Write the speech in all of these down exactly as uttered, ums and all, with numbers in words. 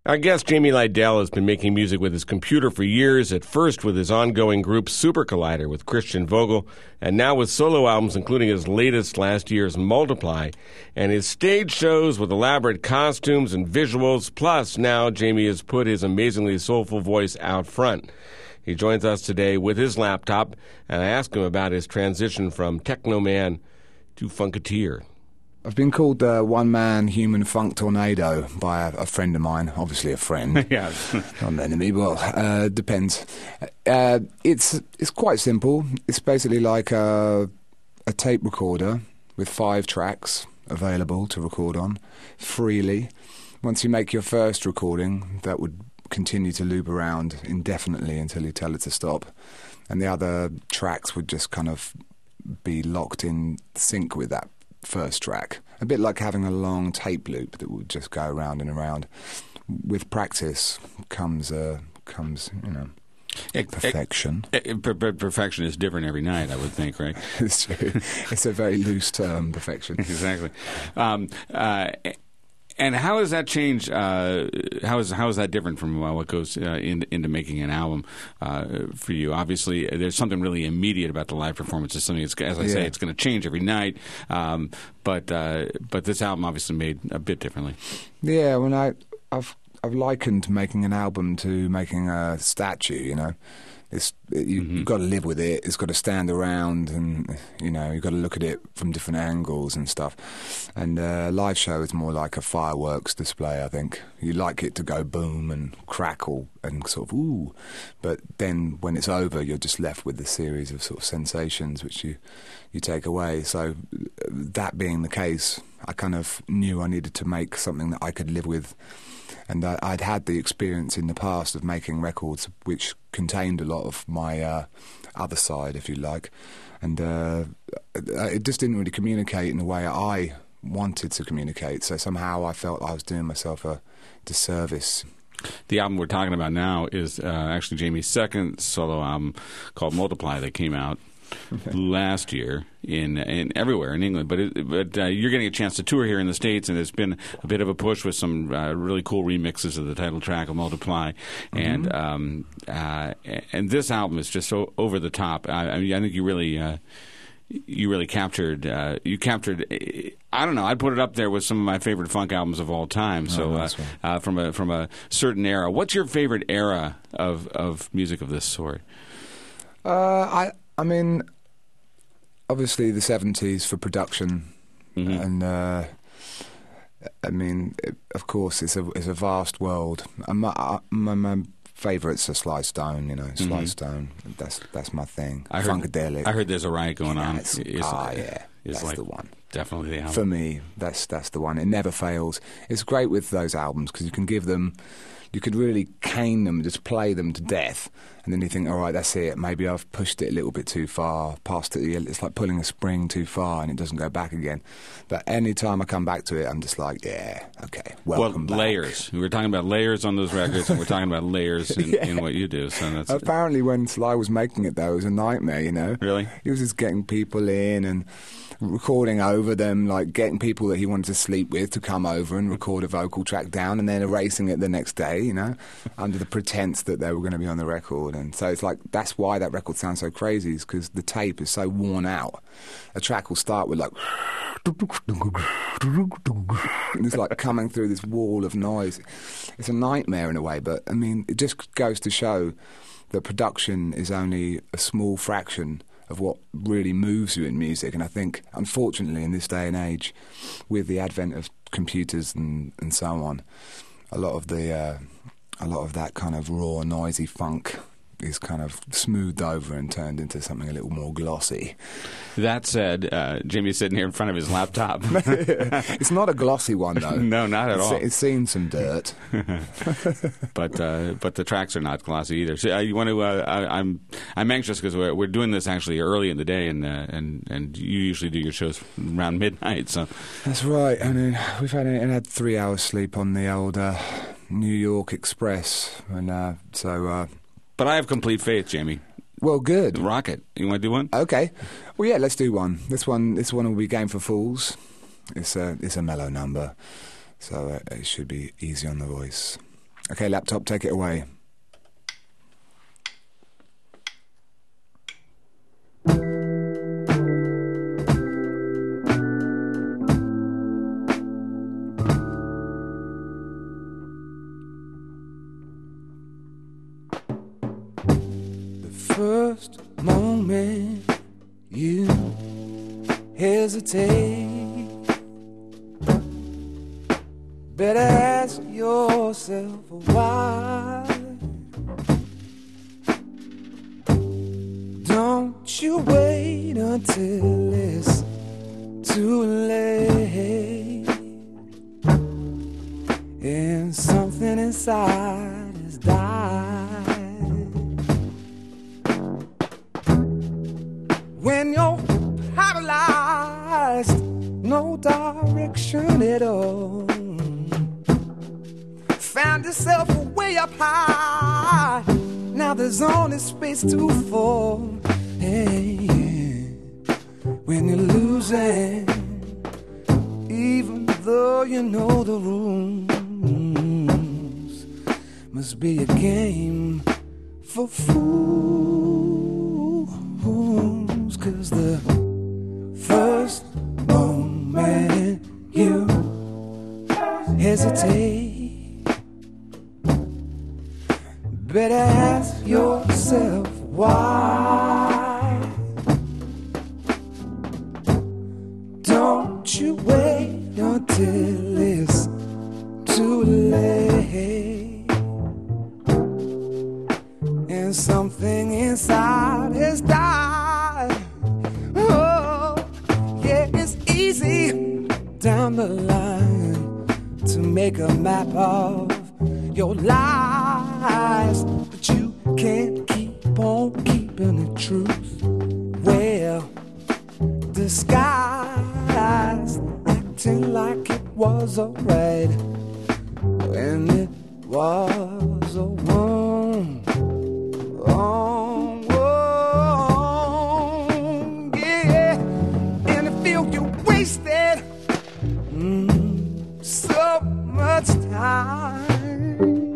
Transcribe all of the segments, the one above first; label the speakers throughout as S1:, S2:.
S1: Our guest, Jamie Lydell, has been making music with his computer for years, at first with his ongoing group Super Collider with Christian Vogel, and now with solo albums, including his latest last year's Multiply, and his stage shows with elaborate costumes and visuals. Plus, now Jamie has put his amazingly soulful voice out front. He joins us today with his laptop, and I ask him about his transition from techno man to funketeer.
S2: I've been called the uh, one-man human funk tornado by a, a friend of mine, obviously a friend.
S1: Yeah.
S2: Not an enemy, well, uh, depends. Uh, it's it's quite simple. It's basically like a, a tape recorder with five tracks available to record on freely. Once you make your first recording, that would continue to loop around indefinitely until you tell it to stop. And the other tracks would just kind of be locked in sync with that first track, a bit like having a long tape loop that would just go around and around. With practice comes uh, comes you know perfection.
S3: It, it, it, perfection is different every night, I would think, right?
S2: It's true. It's a very loose term, perfection.
S3: Exactly. Um, uh, and how has that changed? Uh, how is how is that different from uh, what goes uh, in, into making an album uh, for you? Obviously, there's something really immediate about the live performance. It's something that's, as I yeah. say, it's going to change every night. Um, but uh, but this album obviously made a bit differently.
S2: Yeah, when I I've I've likened making an album to making a statue. You know. It's, you, mm-hmm. You've got to live with it. It's got to stand around, and you know you've got to look at it from different angles and stuff. And a uh, live show is more like a fireworks display. I think you like it to go boom and crackle and sort of ooh, but then when it's over, you're just left with a series of sort of sensations which you you take away. So that being the case, I kind of knew I needed to make something that I could live with. And uh, I'd had the experience in the past of making records which contained a lot of my uh, other side, if you like. And uh, it just didn't really communicate in the way I wanted to communicate. So somehow I felt I was doing myself a disservice.
S3: The album we're talking about now is uh, actually Jamie's second solo album called Multiply that came out last year in in everywhere in England, but it, but uh, you're getting a chance to tour here in the States, and there's been a bit of a push with some uh, really cool remixes of the title track of Multiply, mm-hmm. and um, uh, and this album is just so over the top. I, I mean, I think you really uh, you really captured uh, you captured. I don't know. I'd put it up there with some of my favorite funk albums of all time. So,
S2: oh,
S3: uh, uh, from a from a certain era, what's your favorite era of of music of this sort?
S2: Uh, I. I mean, obviously the seventies for production, mm-hmm. and uh, I mean, it, of course, it's a it's a vast world. And my my, my favourites are Sly Stone, you know, Sly mm-hmm. Stone. That's that's my thing.
S3: I heard,
S2: Funkadelic.
S3: I heard there's a riot going on.
S2: It's, it's, ah, like, yeah,
S3: it's
S2: that's
S3: like
S2: the one.
S3: Definitely the album.
S2: For me, that's that's the one. It never fails. It's great with those albums because you can give them. You could really cane them, just play them to death, and then you think, all right, that's it. Maybe I've pushed it a little bit too far, past it. It's like pulling a spring too far, and it doesn't go back again. But any time I come back to it, I'm just like, yeah, okay, welcome
S3: well,
S2: back.
S3: Layers. We were talking about layers on those records, and we're talking about layers in, yeah. in what you do. So that's
S2: apparently when Sly was making it, though, it was a nightmare. You know,
S3: really,
S2: he was just getting people in and recording over them, like getting people that he wanted to sleep with to come over and record a vocal track down, and then erasing it the next day, you know, under the pretense that they were going to be on the record. And so it's like, that's why that record sounds so crazy, is because the tape is so worn out. A track will start with like and it's like coming through this wall of noise. It's a nightmare in a way, but I mean, it just goes to show that production is only a small fraction of what really moves you in music. And I think, unfortunately, in this day and age, with the advent of computers and, and so on, a lot of the uh, a lot of that kind of raw, noisy funk is kind of smoothed over and turned into something a little more glossy.
S3: That said, uh, Jimmy's sitting here in front of his laptop.
S2: It's not a glossy one, though.
S3: No, not at
S2: it's,
S3: all.
S2: It's seen some dirt.
S3: but uh, but the tracks are not glossy either. So uh, you want to? Uh, I, I'm I'm anxious because we're, we're doing this actually early in the day, and uh, and and you usually do your shows around midnight. So
S2: that's right. I mean, we've had had three hours sleep on the old uh, New York Express, and uh, so. Uh,
S3: But I have complete faith, Jamie.
S2: Well, good.
S3: Rock it. You want to do one?
S2: Okay. Well, yeah, let's do one. This one, this one will be Game for Fools. It's a, it's a mellow number, so uh, it should be easy on the voice. Okay, laptop, take it away.
S4: First moment you hesitate, better ask yourself why. Don't you wait until it's too late and something inside has died. When you're paralyzed, no direction at all, found yourself way up high, now there's only space to fall. Hey, when you're losing, even though you know the rules, must be a game for fools. 'Cause the first moment you hesitate, better ask yourself why. Don't you wait until it's too late and something inside has died. Oh, yeah, it's easy down the line to make a map of your lies, but you can't keep on keeping the truth well disguised, acting like it was alright when it was a wrong, wrong, wrong, yeah. And I feel you wasted mm, so much time,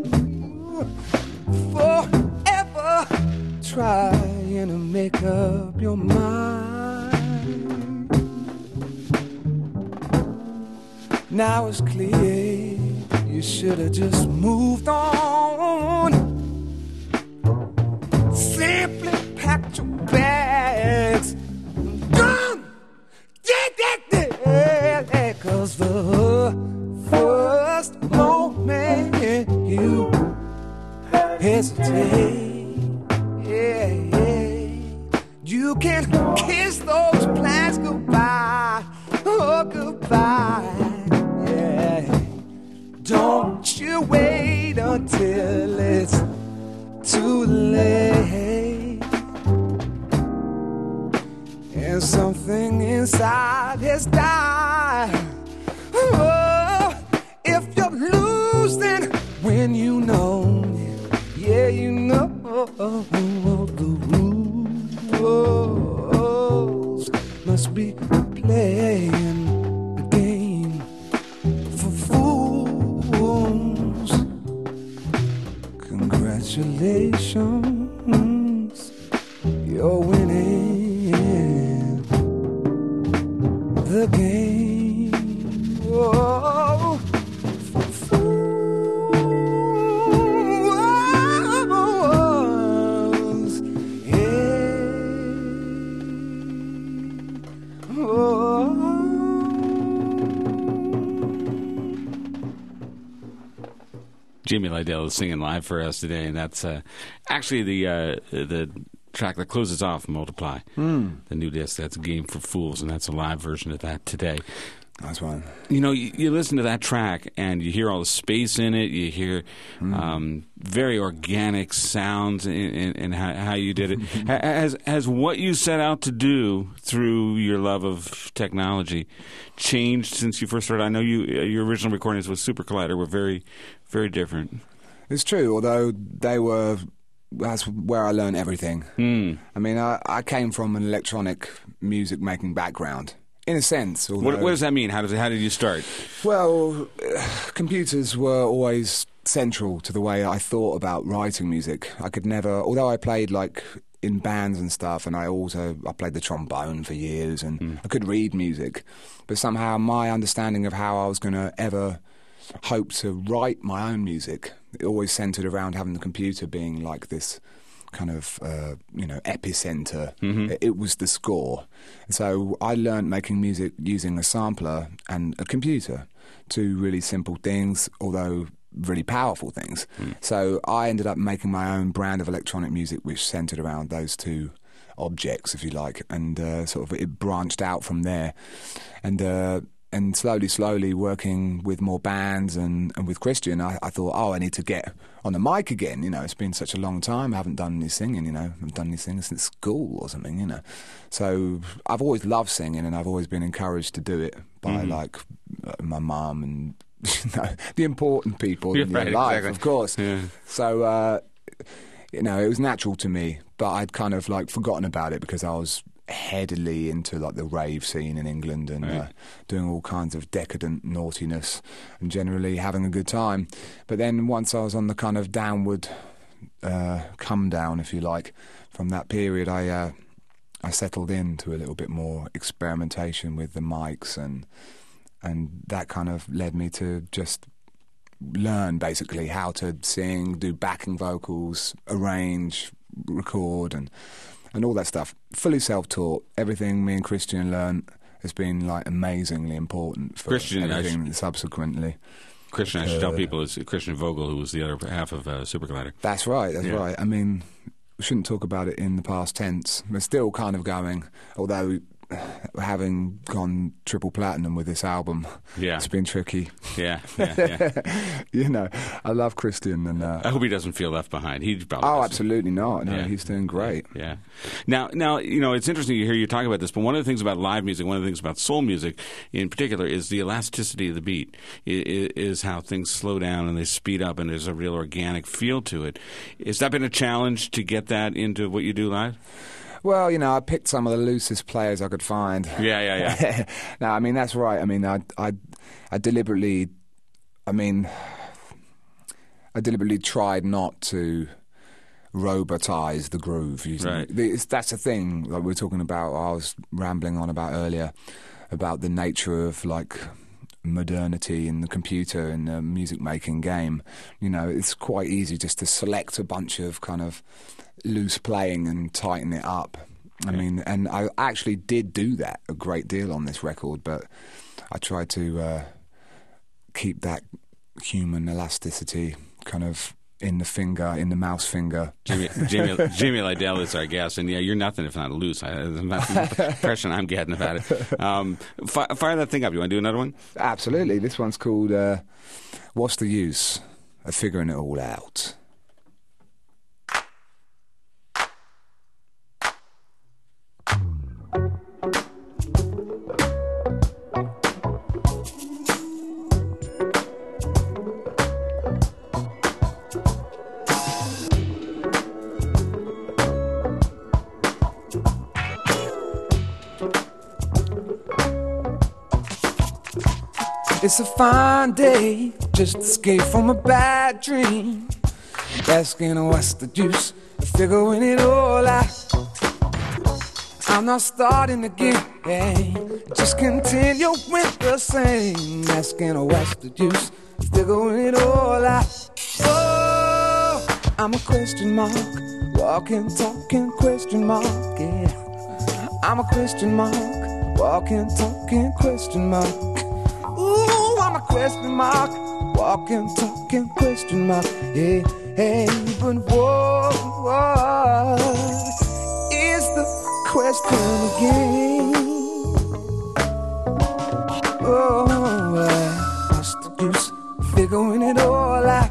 S4: forever trying to make up your mind. Now it's clear you should have just moved on. Simply packed your bags and gone. Yeah, yeah, yeah. 'Cause the first moment you hesitate, yeah, yeah, you can kiss those plans goodbye. Oh, goodbye. Don't you wait until it's too late and something inside has died. Oh, if you're losing when you know, yeah, you know the rules must be playing a game for fools. Congratulations, you're winning the game. Oh, for fools, yeah. Oh.
S3: Jamie Lydell is singing live for us today, and that's uh, actually the uh, the track that closes off Multiply, mm. the new disc. That's Game for Fools, and that's a live version of that today.
S2: Nice one.
S3: You know, you, you listen to that track, and you hear all the space in it. You hear mm. um, very organic sounds in, in, in how, how you did it. has, has what you set out to do through your love of technology changed since you first started? I know you your original recordings with Super Collider were very, very different.
S2: It's true, although they were... That's where I learned everything. Mm. I mean, I, I came from an electronic music-making background. In a sense.
S3: What, what does that mean? How does it, how did you start?
S2: Well, uh, computers were always central to the way I thought about writing music. I could never, although I played like in bands and stuff, and I also I played the trombone for years, and mm. I could read music, but somehow my understanding of how I was going to ever hope to write my own music, it always centered around having the computer being like this kind of uh, you know epicenter. Mm-hmm. It, it was the score. So I learned making music using a sampler and a computer, two really simple things, although really powerful things. Mm. So I ended up making my own brand of electronic music which centered around those two objects, if you like, and uh, sort of it branched out from there. And uh, and slowly, slowly working with more bands and, and with Christian, I, I thought, oh, I need to get on the mic again. You know, it's been such a long time. I haven't done any singing, you know. I haven't done any singing since school or something, you know. So I've always loved singing, and I've always been encouraged to do it by, mm-hmm. like, my mum and, you know, the important people
S3: yeah,
S2: in your
S3: right,
S2: life,
S3: exactly.
S2: of course.
S3: Yeah.
S2: So, uh, you know, it was natural to me, but I'd kind of, like, forgotten about it because I was headily into like the rave scene in England and right. uh, doing all kinds of decadent naughtiness and generally having a good time. But then once I was on the kind of downward uh, come down, if you like, from that period, I uh, I settled into a little bit more experimentation with the mics, and and that kind of led me to just learn basically how to sing, do backing vocals, arrange, record, and and all that stuff. Fully self-taught. Everything me and Christian learned has been like amazingly important for
S3: Christian,
S2: everything
S3: should,
S2: subsequently.
S3: Christian, I should
S2: uh,
S3: tell people, is Christian Vogel, who was the other half of uh, Super Collider.
S2: That's right, that's yeah. right. I mean, we shouldn't talk about it in the past tense. We're still kind of going, although having gone triple platinum with this album,
S3: yeah.
S2: it's been tricky.
S3: Yeah, yeah, yeah.
S2: You know, I love Christian, and uh,
S3: I hope he doesn't feel left behind. He probably
S2: oh,
S3: doesn't.
S2: absolutely not. No,
S3: yeah.
S2: he's doing great.
S3: Yeah. Now, now, you know, it's interesting to hear you talk about this. But one of the things about live music, one of the things about soul music, in particular, is the elasticity of the beat. Is, is how things slow down and they speed up, and there's a real organic feel to it. Has that been a challenge to get that into what you do live?
S2: Well, you know, I picked some of the loosest players I could find.
S3: Yeah, yeah, yeah.
S2: No, I mean, that's right. I mean, I, I, I deliberately, I mean, I deliberately tried not to robotize the groove.
S3: Right.
S2: It's, that's the thing like we were talking about, I was rambling on about earlier, about the nature of, like, modernity in the computer and the music making game. You know, it's quite easy just to select a bunch of kind of loose playing and tighten it up. I yeah. mean, and I actually did do that a great deal on this record, but I tried to uh, keep that human elasticity kind of in the finger, in the mouse finger.
S3: Jimmy, Jimmy, Jimmy Lidell is our guest, and yeah, you're nothing if not loose. I, that's the impression I'm getting about it. Um, fi- fire that thing up. You want to do another one?
S2: Absolutely. This one's called uh, What's the Use of Figuring It All Out? It's a fine day, just escaped from a bad dream. Asking what's the use of figuring it all out. I'm not starting again, just continue with the same. Asking what's the use of figuring it all out. Oh, I'm a question mark, walking, talking question mark, yeah. I'm a question mark, walking, talking question mark. Ooh, I'm a question mark, walking, talking question mark. Hey, hey, but what, what is the question again? Oh, what's the use of figuring it all out?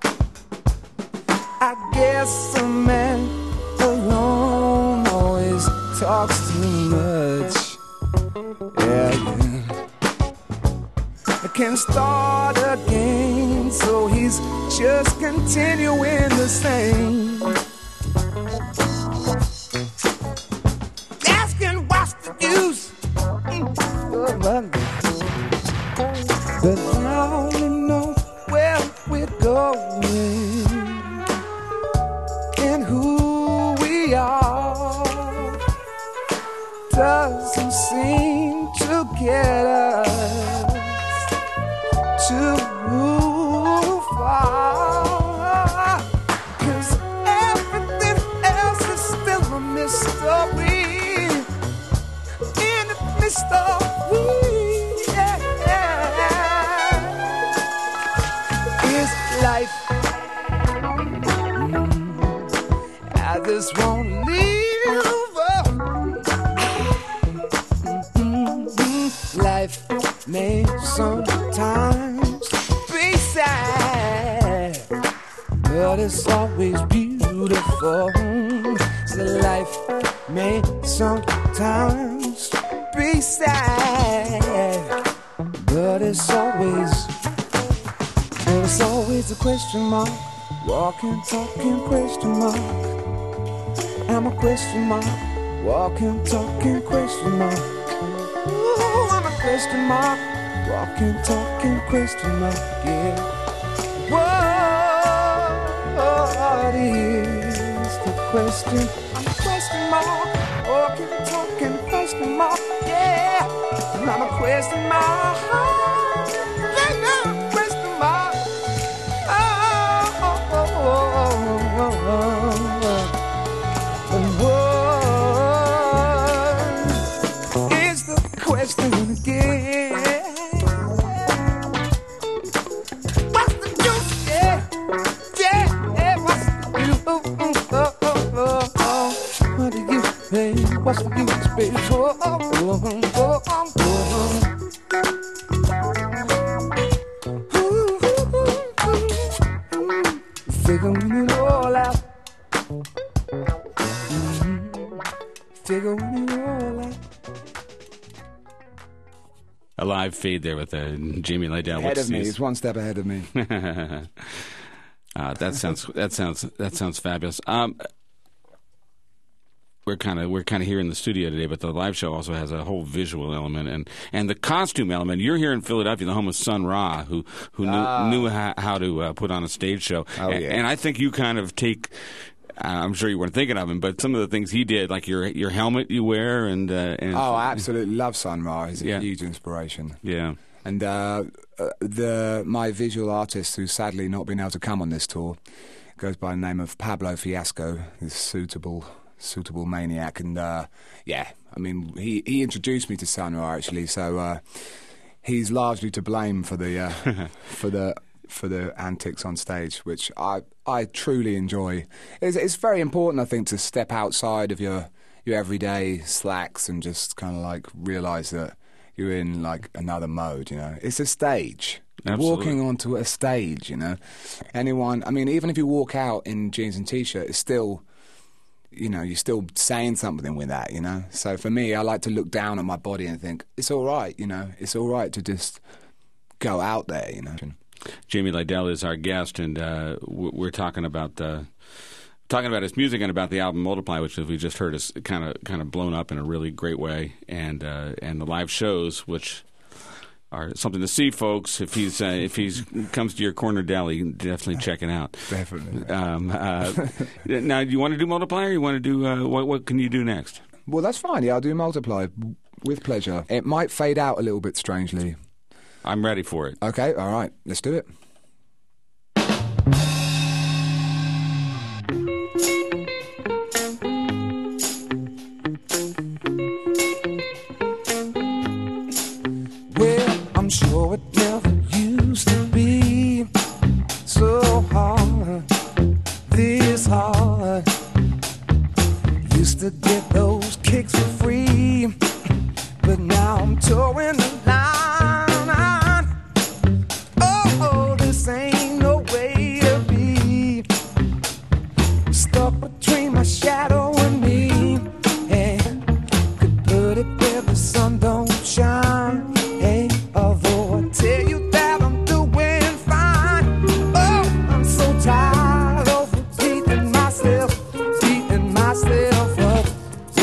S2: I guess a man alone always talks too much. Yeah, yeah. Can start again, so he's just continuing the same. Asking what's the use, but I only know where we're going.
S4: doesn't seem to get us too far, 'cause everything else is still a mystery. In the mystery, yeah, yeah. Is life? Mm, I just won't leave. Mm-hmm. Life may sometimes be sad, but it's always beautiful. So life may sometimes be sad, but it's always, but it's always a question mark. Walking, talking, question mark. I'm a question mark. Walking, talking, question mark. Ooh, I'm a question mark. Walking, talking, question mark. Yeah. What is the question? I'm a question mark. Walking, talking, question mark. Yeah. I'm a question mark. Question mark. Oh, oh, oh, oh, oh, oh. What is the question again? What's the use? Yeah, yeah, yeah. What's the use? Oh, oh, oh, oh, oh. What do you think? What's the use, baby? Oh, oh, oh, oh, oh, oh. Figuring it all out. Mm-hmm. Figuring it all out.
S3: A live fade there with uh, Jamie Lydell.
S2: Ahead
S3: What's
S2: of me.
S3: these?
S2: He's one step ahead of me.
S3: uh, that sounds that sounds that sounds fabulous. Um, we're kind of we're kind of here in the studio today, but the live show also has a whole visual element and, and the costume element. You're here in Philadelphia, the home of Sun Ra, who who knew,
S2: Ah.
S3: knew how, how to uh, put on a stage show.
S2: Oh,
S3: and,
S2: yeah.
S3: and I think you kind of take. Uh, I'm sure you weren't thinking of him, but some of the things he did, like your your helmet you wear, and uh, and
S2: Oh, I absolutely love Sun Ra. He's a
S3: Yeah.
S2: huge inspiration.
S3: yeah.
S2: And uh, uh, the my visual artist, who's sadly not been able to come on this tour, goes by the name of Pablo Fiasco. This suitable, suitable maniac, and uh, yeah, I mean, he, he introduced me to Sun Ra actually, so uh, he's largely to blame for the uh, for the for the antics on stage, which I I truly enjoy. It's, it's very important, I think, to step outside of your your everyday slacks and just kind of like realise that you're in like another mode, you know. It's a stage. You're
S3: Absolutely.
S2: walking onto a stage, you know. Anyone, I mean, even if you walk out in jeans and t-shirt, it's still, you know, you're still saying something with that, you know. So for me, I like to look down at my body and think, it's all right, you know. It's all right to just go out there, you know.
S3: Jamie Lydell is our guest, and uh, w- we're talking about uh, talking about his music and about the album Multiply, which, as we just heard, is kind of kind of blown up in a really great way, and uh, and the live shows, which are something to see, folks. If he's uh, if he's comes to your corner deli, definitely check it out.
S2: Definitely.
S3: Um, uh, now, do you want to do Multiply, or you want to do uh, what? What can you do next?
S2: Well, that's fine. Yeah, I'll do Multiply with pleasure. It might fade out a little bit strangely.
S3: I'm ready for it.
S2: Okay, all right, let's do it.
S4: Well, I'm sure it never used to be so hard, this hard. Used to get those kicks for free, but now I'm towing the line. Oh, this ain't no way to be. Stuck between my shadow and me, and could put it where the sun don't shine. Hey, although I tell you that I'm doing fine. Oh, I'm so tired of beating myself, beating myself up.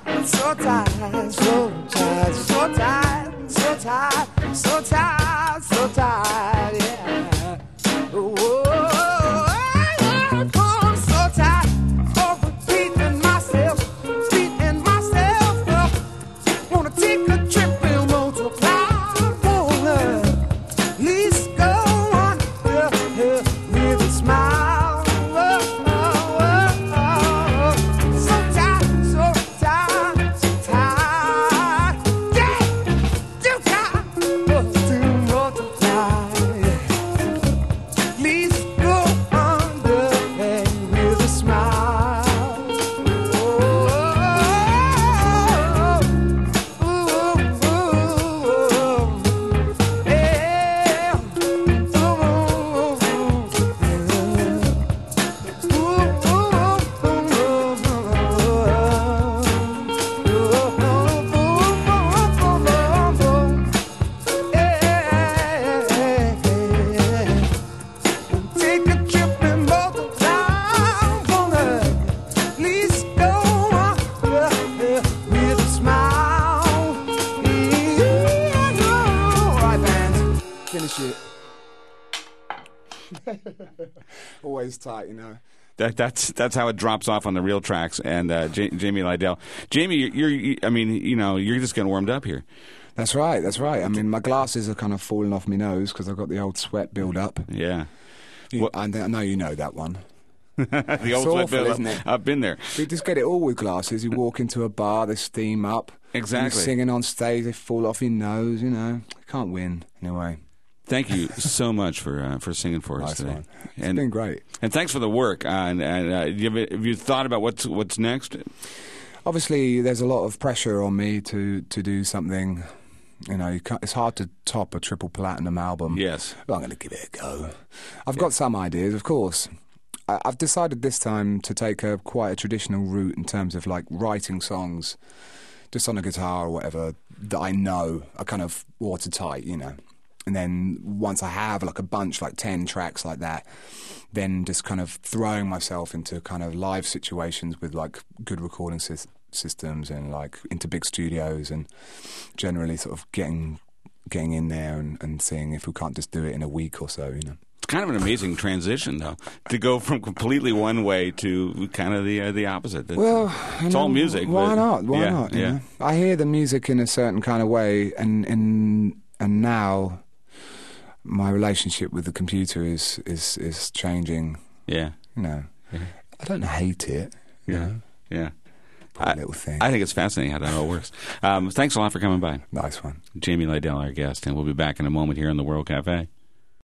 S4: so tired, so tired, so tired, so tired, so tired, so tired, yeah. Oh, I'm so tired of repeating myself, repeating myself. Oh, wanna take a trip and multiply. Wanna at least go on, yeah, yeah, with a smile.
S2: Always tight, you know.
S3: That, that's that's how it drops off on the real tracks. And uh, J- Jamie Lydell, Jamie, you're, you're, I mean, you know, you're just getting warmed up here.
S2: That's right. That's right. I mean, my glasses are kind of falling off my nose because I've got the old sweat build up.
S3: Yeah,
S2: You,
S3: well,
S2: I, I know you know that one.
S3: the old
S2: awful,
S3: sweat build
S2: isn't it?
S3: I've been there.
S2: You just get it all with glasses. You walk into a bar, they steam up.
S3: Exactly.
S2: You're singing on stage, they fall off your nose. You know, you can't win anyway.
S3: Thank you so much for uh, for singing for us
S2: Nice
S3: today.
S2: one. It's
S3: and,
S2: been great.
S3: And thanks for the work. Uh, and and uh, have, you, have you thought about what's what's next?
S2: Obviously, there's a lot of pressure on me to, to do something. You know, you can't, it's hard to top a triple platinum album.
S3: Yes.
S2: But I'm going to give it a go. I've got some ideas, of course. I, I've decided this time to take a quite a traditional route in terms of like writing songs just on a guitar or whatever that I know are kind of watertight, you know. And then once I have like a bunch, like ten tracks like that, then just kind of throwing myself into kind of live situations with like good recording sy- systems and like into big studios and generally sort of getting getting in there and, and seeing if we can't just do it in a week or so, you know.
S3: It's kind of an amazing transition, though, to go from completely one way to kind of the uh, the opposite. It's,
S2: Well, you
S3: it's
S2: know,
S3: all music.
S2: Why
S3: but-
S2: not? Why
S3: yeah,
S2: not? you
S3: Yeah.
S2: know? I hear the music in a certain kind of way, and and and now my relationship with the computer is is is changing.
S3: Yeah.
S2: You know,
S3: Yeah.
S2: I don't hate it. You
S3: Yeah.
S2: know,
S3: Yeah.
S2: poor
S3: I,
S2: little thing.
S3: I think it's fascinating how that all works. Um, thanks a lot for coming by.
S2: Nice one.
S3: Jamie Lydell, our guest, and we'll be back in a moment here on the World Cafe.